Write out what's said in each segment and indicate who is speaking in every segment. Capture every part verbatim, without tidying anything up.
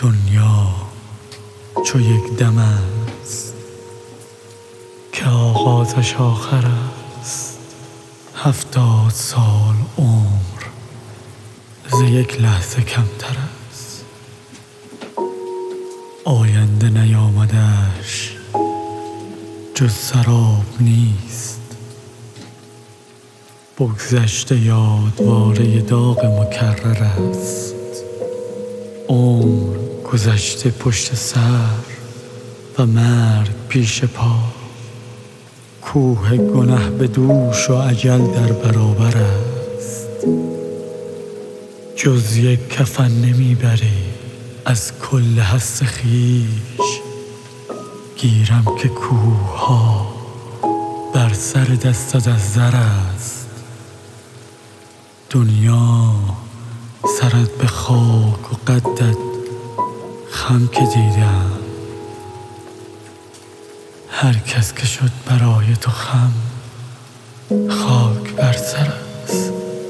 Speaker 1: دنیا چو یک دم است که آغازش آخر است. هفتاد سال عمر ز یک لحظه کمتر است. آینده نیامدش جز سراب نیست. بگذشته یادواره داغ مکرر است. عمر گذشته پشت سر و مرگ پیش پا. کوه گنه به دوش و اجل در برابر است. جز یک کفن نمیبری از کل هست خویش. گیرم که کوه ها بر سر دستت از زر است. دنیا سرت به خاک و قدت خم که دیدم. هر کس که شد برای تو خم خاک بر سر است.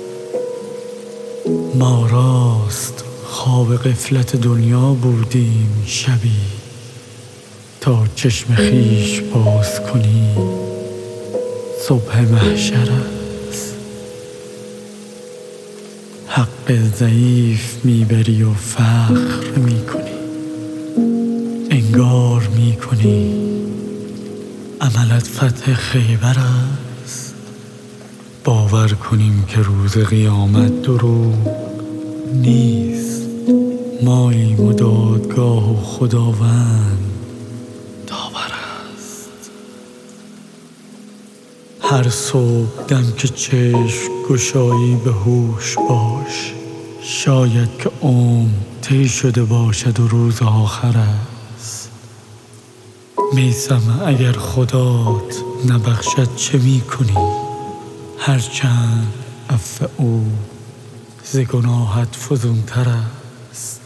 Speaker 1: ما راست خواب غفلت دنیا بودیم شبی. تا چشم خویش باز کنی صبح محشر است. حق ضعیف میبری و فخر میکنی. انگار میکنی عملت فتح خیبر است. باور کنیم که روز قیامت دروغ نیست. ماییم و دادگاه و خداوند داور است. هر صبح دم که چشم گشایی به هوش باش. شاید که عمر طی شده باشد و روز آخر است. میثمه اگر خدات نبخشد چه می کنی؟ هرچند عفو او ز گناهت فزونتر است.